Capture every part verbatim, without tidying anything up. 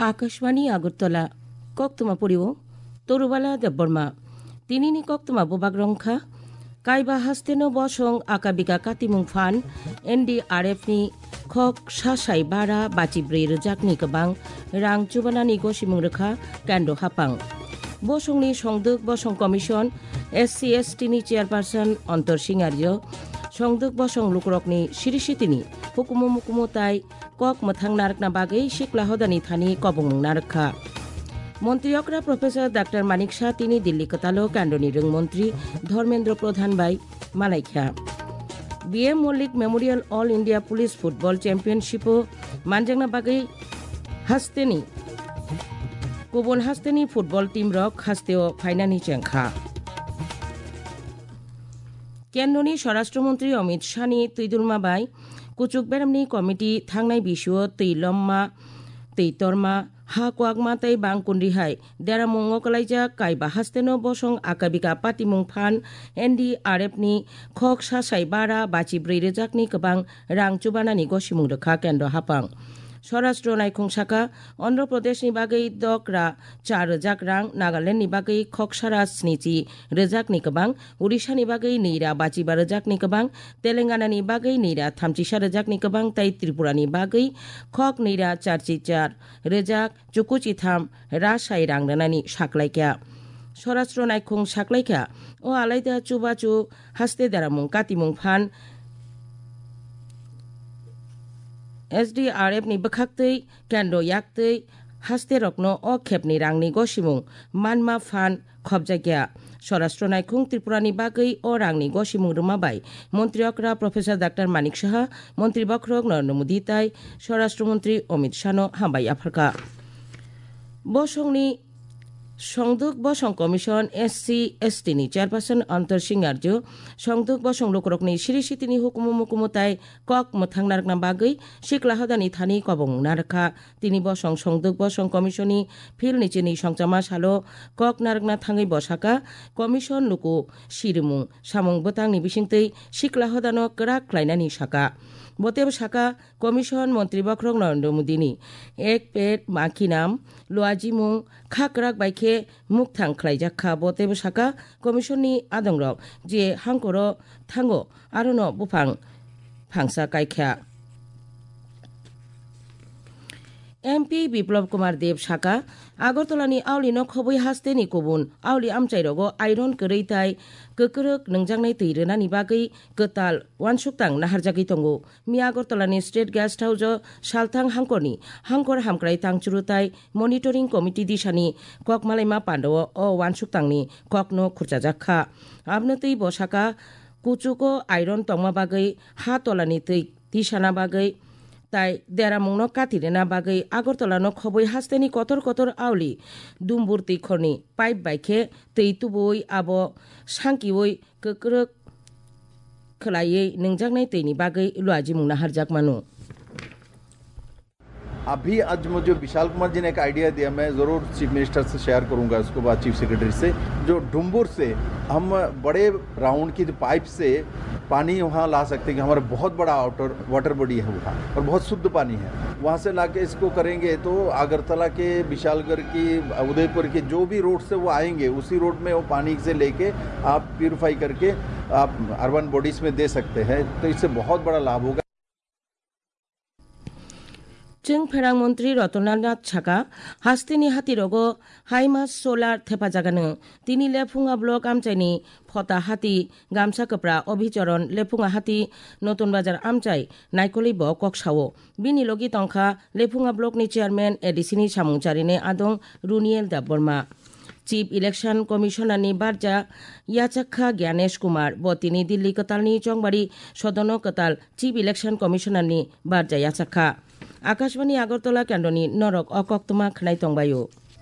आकाशवाणी আগরতলা কক্তমা পড়িও তরুবালা দেববর্মা তিনিনি কক্তমা বোবাক রংখা কাইবা হাস্তেনো বসং আকাবিকা কাতিমুং ফান এনডিআরএফনি খক সাসাই বারা বাচিব্रै रोजाकनि गोबां रां जुबानानि गसिमुं रोखा केन्द्र हापां बसंनि संदोक बसं कमिशन एससी एसटीनि चेयारपारसन अंतर सिंगारियो संदोक बसं लुकरकनि सिरिसितिनि हुकुमु मुकुमु ताई कक मोथां नारकना बागै सिक्ला हदानि थानि कबुं नारखा মন্ত্রীকরা প্রফেসর ডাক্তার মানিক শাহ তিনি দিল্লি কতালো কেন্দ্রনি রংমন্ত্রী ধর্মেন্দ্র প্রধান বাই মালাইখ্যা BM Mallick memorial all India police football চ্যাম্পিয়নশিপও মানজাংনা বাগৈ হাস্তেনি গুবুন হাস্তেনি ফুটবল টিম রক হাস্তেও ফাইনানি চেংখা কেন্দ্রনি স্বরাষ্ট্রমন্ত্রী অমিত শাহনি তৈদুলমা বাই কুচুক বেরামনি কমিটি থাংনাই বিশুও তৈলম্মা তৈতরমা ha kwakma tai bangkundi hai dera mongo kalaija kaiba hasteno bosong akabika patimung phan NDRF ni khok sa sai bara bachi ब्रै रोजाकनि गोबां रां जुबानानि गसिमुं रोखा केन्द्र हापां স্বরাষ্ট্র নাইখং শাখা অন্ধ্রপ্রদেশনি বাগै দকরা চার रोजाक रां नागालेण्डनि बागै खकसारा स्निजि रोजाकनि गोबां उड़िसानि बागै नैरा बाजिबा रोजाकनि गोबां तेलेंगानानि बागै नैरा थामजिसा रोजाकनि गोबां ताई त्रिपुरानि बागै खक नैरा चारजि चार रोजाक जुकुजिथाम रासाय रां रानानि साख्लायख्या স্বরাষ্ট্র নাইখং साख्लायख्या ও आलायदा चुबाचु हास्ते दारामुं कातिमुं फान एसडीआरएफ नि बखाक्तै केन्द्र याक्तै हास्ते रक्नो अ खेबनि रांनि गसिमुं मानमा फान खबजाग्या স্বরাষ্ট্র নাইখং त्रिपुरानि बागै अ रांनि गसिमुं रुमाबाय मन्त्रीकरा प्रफेसर डाक्टर मानिक शाह मन्त्री बख्रक नरेन्द्र मोदी ताई স্বরাষ্ট্রমন্ত্রী অমিত শাহनो हामबाय आफारखा बसंनि সংদুক বসং কমিশন এসসি এসটিনি চেয়ারপারসন অন্তর সিংহার্য সংদুক বসং লোকরকনি সিরিসিতিনি হুকুমু মুকুমু তাই কক মোথাং নারকনা বাগৈ সিকলা হদানি থানি কবং নারখা তিনি বসং সংদুক বসং কমিশনি ফিল নিচেনি সংচামা সালো কক নারকনা থাঙै বসাকা কমিশন লুকু সিরুমুং সামুং बोतांनि बिसिंतै सिकला हदानो करा ख्लायनानि साका बतेब साका कमिशन मन्त्री बख्रक नरेन्द्र मोदीनि एक पेट माखी नाम लुआजिमुं खाकराक बाइखे मुक्थां ख्लायजाखा बतेब साका कमिशननि आदंरक जे हांकर थांगो आरोनो बुफां फांसा कायख्या एमपी बिप्लब कुमार देव साका আগরতলাनि आवलि नखबै हास्तेनि गुबुन आवलि आमचाइरगो आइरन गरैताय गोकरक नोंजांनाय दैरोनानि बागै गोताल वानसुक्तां नाहारजागै दंगो मि আগরতलानि स्टेट गेस्ट हाउस सालथां हांकरनि हांकर हामक्राय तांचुरुताय मनिटरिं कमिटि दिसानि ककमालायमा पान्डव अ वानसुक्तांनि ककनो खुरजाजाखा आबनतै बसाका कुचुको आइरन तंमा बागै हा तलानि तै दिसाना बागै তাই দেরামুংনো কাতিরেনা বাগै আগরতলানো খबै হাস্তেনি কতর কতর आवलि दुमबुरति खरनि पाइप बाइखे तै तुबुय आबो सांकिवै गोकरक खलायै नोंजांनाय तैनि बागै लुआजिमुं नाहारजाक मानु अभी आज मुझे विशाल कुमार जी ने एक आइडिया दिया, मैं ज़रूर चीफ मिनिस्टर से शेयर करूंगा, उसके बाद चीफ सेक्रेटरी से, जो डुम्बुर से हम बड़े राउंड की जो पाइप से पानी वहाँ ला सकते हैं कि हमारा बहुत बड़ा आउटर वाटर बॉडी है वहाँ और बहुत शुद्ध पानी है, वहाँ से ला के इसको करेंगे तो अगरतला के विशालगढ़ की उदयपुर के जो भी रोड से वो आएंगे उसी रोड में वो पानी से लेके आप प्यूरिफाई करके आप अर्बन बॉडीज़ में दे सकते हैं, तो इससे बहुत बड़ा लाभ होगा। जों फेरां मन्त्री रतननाथ साका हास्तेनि हातिरगो हाइमास सोलार थेफाजागानो तिनि लेफुङा ब्लक आमचाइनि फटा हाति गामसा कपड़ा अभिचरण लेफुङा हाति नतुन बाजार आमचाइ नाइकलिब ककसावो बिनि लगी तंखा लेफुङा ब्लकनि चेयारमेन एडिसिनि सामुंचारिने आदं रुनियेल दाबबर्मा चीफ इलेक्शन कमिशनारनि बारजा याचाखा ज्ञानेश कुमार बतिनि दिल्ली कतालनि चंबारी सदन कताल चीफ इलेक्शन कमिशनारनि बारजा याचाखा आकाशवाणी আগরতলা केन्द्रनि नरक अकक्तमा खनाय तंबायो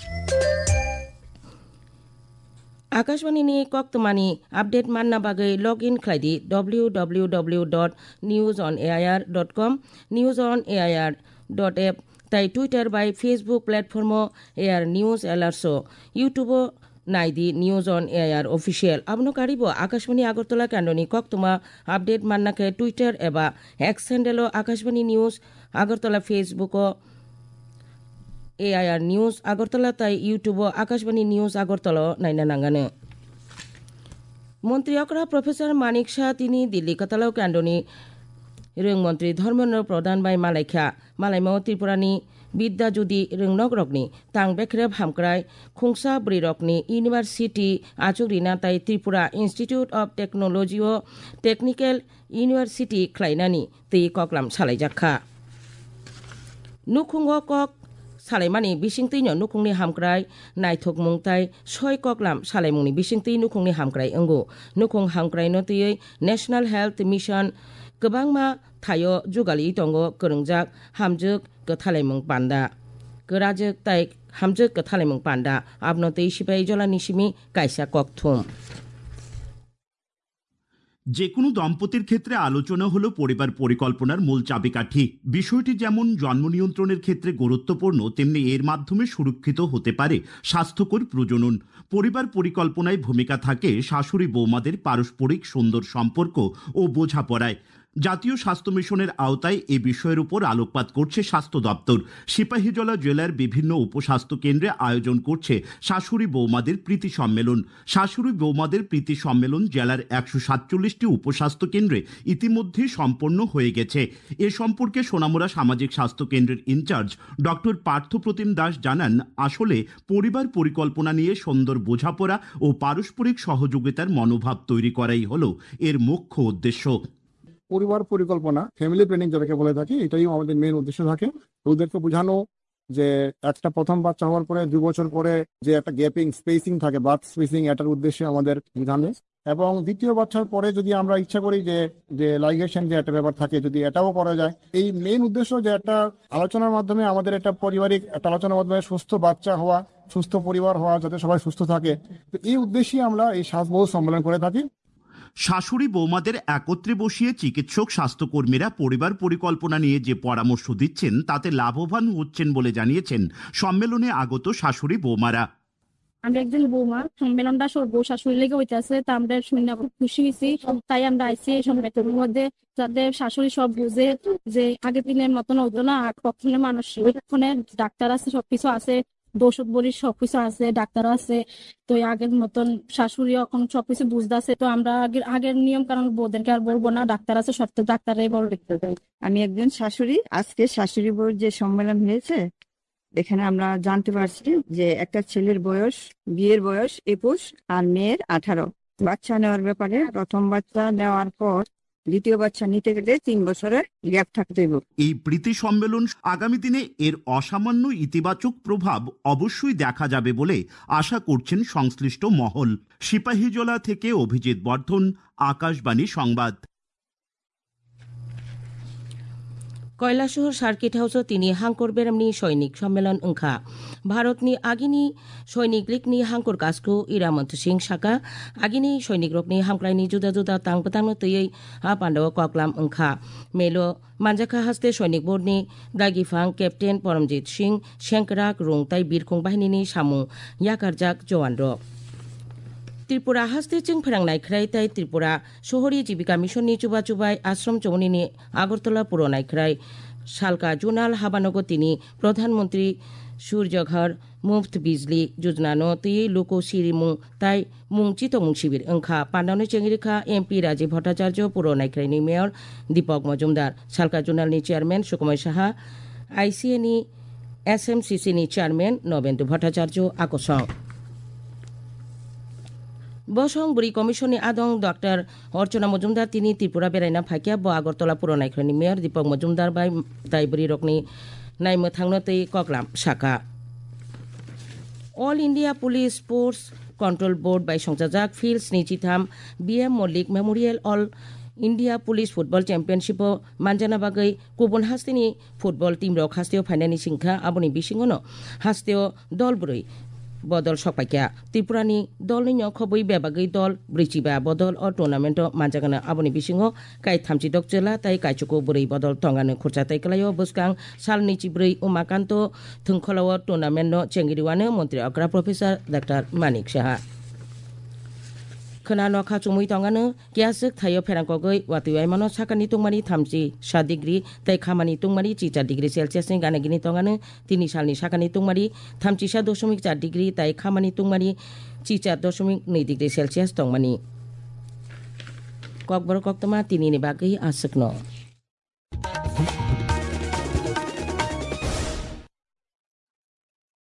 आकाशवाणीनि कक्तमानि आपडेट मानना बागै लग इन खालायदि W W W dot news on AIR dot com news on AIR dot app ताई ट्विटर बाय फेसबुक प्लेटफर्म एआर निउज एलार्सो यूट्यूब नाइदि निउज अन एआईआर ऑफिशियल आपनो कारिबो आकाशवाणी আগরতলা केन्द्रनि कक्तमा आपडेट माननाके ट्विटर एबा X handle Akashvani news Agartala Facebook AIR news Agartala তাই ইউটিউব আকাশবাণী নিউজ আগরতলা নাইনা নাঙ্গানো মন্ত্রী অকরা প্রফেসর মানিক শাহ তিনি দিল্লি কাতালাও কেন্দ্রনি रोंमंत्री धर्मेन्द्र प्रधान बाय मालायखा मालायमाव त्रिपुरानि बिद्या जुदि रोंनक रकनि तां बेख्रेब हामक्राय खुंसा ब्रै रकनि इउनिभार्सिटी आचुरिना ताय त्रिपुरा इन्स्टिट्यूट अफ टेक्नोलॉजी ओ टेक्निकल इउनिभार्सिटी ख्लायनानि तै कक्लाम सालायजाखा नुखुंग कक सालायमानि बिसिंतैनो नुखुंनि हामक्राय नायथक मुंताय सय कक्लाम सालायमुंनि बिसिंतै नुखुंनि हामक्राय अंगो नुखुं हामक्रायनो तैयै नेशनल हेल्थ मिशन गोबांमा थायो जुगालि दंग गोरोंजाक हामजोक गथालायमुं पान्दा गोराजोक ताय हामजोक गथालायमुं पान्दा आबनो तै सिपाही जलानि सिमी कायसा ककथुम যে কোনো দম্পতির ক্ষেত্রে আলোচনা হলো পরিবার পরিকল্পনার মূল চাবিকাঠি। বিষয়টি যেমন জন্ম নিয়ন্ত্রণের ক্ষেত্রে গুরুত্বপূর্ণ, তেমনি এর মাধ্যমে সুরক্ষিত হতে পারে স্বাস্থ্যকর প্রজনন। পরিবার পরিকল্পনায় ভূমিকা থাকে শাশুড়ি বৌমাদের পারস্পরিক সুন্দর সম্পর্ক ও বোঝাপড়ায়। জাতীয় স্বাস্থ্য মিশনের আওতায় এ বিষয়ের উপর আলোকপাত করছে স্বাস্থ্য দপ্তর। সিপাহীজলা জেলার বিভিন্ন উপস্বাস্থ্য কেন্দ্রে আয়োজন করছে শাশুড়ি বৌমাদের প্রীতি সম্মেলন। শাশুড়ি বৌমাদের প্রীতি সম্মেলন জেলার একশো সাতচল্লিশটি উপস্বাস্থ্য কেন্দ্রে ইতিমধ্যে সম্পন্ন হয়ে গেছে। এ সম্পর্কে সোনামুড়া সামাজিক স্বাস্থ্য কেন্দ্রের ইনচার্জ ডক্টর পার্থপ্রতিম দাস জানান, আসলে পরিবার পরিকল্পনা নিয়ে সুন্দর বোঝাপড়া ও পারস্পরিক সহযোগিতার মনোভাব তৈরি করাই হলো এর মুখ্য উদ্দেশ্য। পরিবার পরিকল্পনা, ফ্যামিলি প্ল্যানিং যেটাকে বলে থাকি, এটাই আমাদের মেন উদ্দেশ্য থাকে। ওদেরকে বোঝানো যে একটা প্রথম বাচ্চা হওয়ার পরে দুই বছর পরে যে একটা গ্যাপিং স্পেসিং থাকে, বার্থ স্পেসিং, এটার উদ্দেশ্যে আমাদের বোঝানো। এবং দ্বিতীয় বাচ্চার পরে যদি আমরা ইচ্ছা করি যে যে লাইগেশন যে একটা ব্যাপার থাকে, যদি এটাও করা যায়, এই মেন উদ্দেশ্য যে একটা আলোচনার মাধ্যমে আমাদের একটা পারিবারিক একটা আলোচনার মাধ্যমে সুস্থ বাচ্চা হওয়া, সুস্থ পরিবার হওয়া, যাতে সবাই সুস্থ থাকে। তো এই উদ্দেশ্যে আমরা এই স্বাস্থ্য সম্মেলন করে থাকি। শাশুড়ি বৌমাদের একত্রে বসিয়ে চিকিৎসক স্বাস্থ্যকর্মীরা পরিবার পরিকল্পনা নিয়ে যে পরামর্শ দিচ্ছেন তাতে লাভবান হচ্ছেন বলে জানিয়েছেন সম্মেলনে আগত শাশুড়ি বৌমারা। আমরা একজন বৌমা, সম্মেলনটা বউ শাশুড়ি লেগে হইতেছে, তা আমরা শুনে খুব খুশি হয়েছি। তাই আমরা আইসি এই সম্মেলনের মধ্যে, যাতে শাশুড়ি সব বুঝে যে আগের দিনের মতন হইতো না, আর কখনো মানুষ ওইখানে ডাক্তার আছে, সবকিছু আছে, ওষুধ বড়ি সবকিছু আছে, ডাক্তার আছে। তো আগের মতন শাশুড়ি এখন সবকিছু বুঝতে আছে। তো আমরা আগের আগের নিয়ম কারণ বউদেরকে আর বলবো না, ডাক্তার আছে, সব তো ডাক্তাররাই বড় দেখতে দেয়। আমি একজন শাশুড়ি। আজকে শাশুড়ি বউর যে সম্মেলন হয়েছে, এখানে আমরা জানতে পারছি যে একটা ছেলের বয়স, বিয়ের বয়স একুশ আর মেয়ের আঠারো। বাচ্চা নেওয়ার ব্যাপারে প্রথম বাচ্চা নেওয়ার পর দ্বিতীয় বাচ্চা নিতে গেলে তিন বছরের গ্যাপ থাকতে হবে। এই প্রীতি সম্মেলন আগামী দিনে এর অসামান্য ইতিবাচক প্রভাব অবশ্যই দেখা যাবে বলে আশা করছেন সংশ্লিষ্ট মহল। সিপাহীজলা থেকে অভিজিৎ বর্ধন, আকাশবাণী সংবাদ। কৈলাসহর সার্কিট हाउसआव তিনি हांखर बेरामनि सैनिक सम्मेलन ओंखा भारतनि आगिनि सैनिक लीगनि हांखर गासखौ इरा मोनथसिं साका आगिनि सैनिक रकनि हामक्लायनि जुदा जुदा तांबतांनो तैयै आपान्दाव कक्लाम ओंखा मेलो मानजाखा हास्ते सैनिक बोर्डनि दागिफां केप्टेन परमजीत सिंह शेंकराक रुंताय बिरखं बाहिनीनि सामुं याकारजाक जवानर त्रिपुरा हास्ते जों फोरोंनायख्राय ताय त्रिपुरा शहरी जीविका मिशननि चुबा चुबाय आश्रम चौनिनि आगरतला पुरनायख्राय सालका जुनाल हाबानगतिनि प्रधानमंत्री सूर्यघर मुफ्त बिजली योजनानो तैयै लोको सिरिमुं ताय मुं चितमुं शिबिर ओंखा पान्डावनि चेंगिरिखा एमपी राजीव भट्टाचार्य पुरनायख्रायनि मेयर दीपक मजुमदार सालका जुनालनि चेयारमैन सुकुमार साहा आईसीएनि एसएमसीसीनि चेयारमैन नवेन्द्र भट्टाचार्य आकर्षण बसं बुरी कमिशननि आदं डॉक्टर अर्चना मजुमदार तिनी त्रिपुरा बेरायना फायखिया ब आगरतला पुरनायख्रायनि मेयर दीपक मजुमदार बाय ताय बुरी रकनि नायमो थांनो तै कक्लाम साका all India police sports control board बाय संजाजाक फिल्ड स्निजिथाम BM Mallick memorial all India police football championship मानजाना बागै गुबुन हास्तेनि फुटबल टीम रक हास्तेयाव फाइनालनि सिंखा आबनि बिसिङावनो हास्तेयाव दल ब्रै बदल सपाइका त्रिपुरानि दलनि खबै बेबागै दल ब्रैजिबा बदल अ टुर्नामेन्ट मानजागानो आबनि बिसिङाव काय थामजिदक जोला ताय कायचुको ब्रै बदल थंगानो खुरजा तायकलायो बुसकां साल नैजिब्रै उमाकान्त थोंखलाव टुर्नामेन्ट चेंगिरिवानो मन्त्री अग्रा प्रफेसर डॉक्टर मानिक साहा खोना नखा चुमुई तंगानो कियासक थायो फेरांगगै वातुय मानो साकानि तंमानि थामजि सात डिग्री तै खामानि तंमानि चिचा डिग्री सेलसियास नि गानागिनि तंगानो तिनि सालनि साकानि तंमानि थामजि सा दशमिक चार डिग्री तै खामानि तंमानि चिचा दशमिक नै डिग्री सेलसियास तंमानि ककबर कक्तमा तिनिनि बागै आसकनो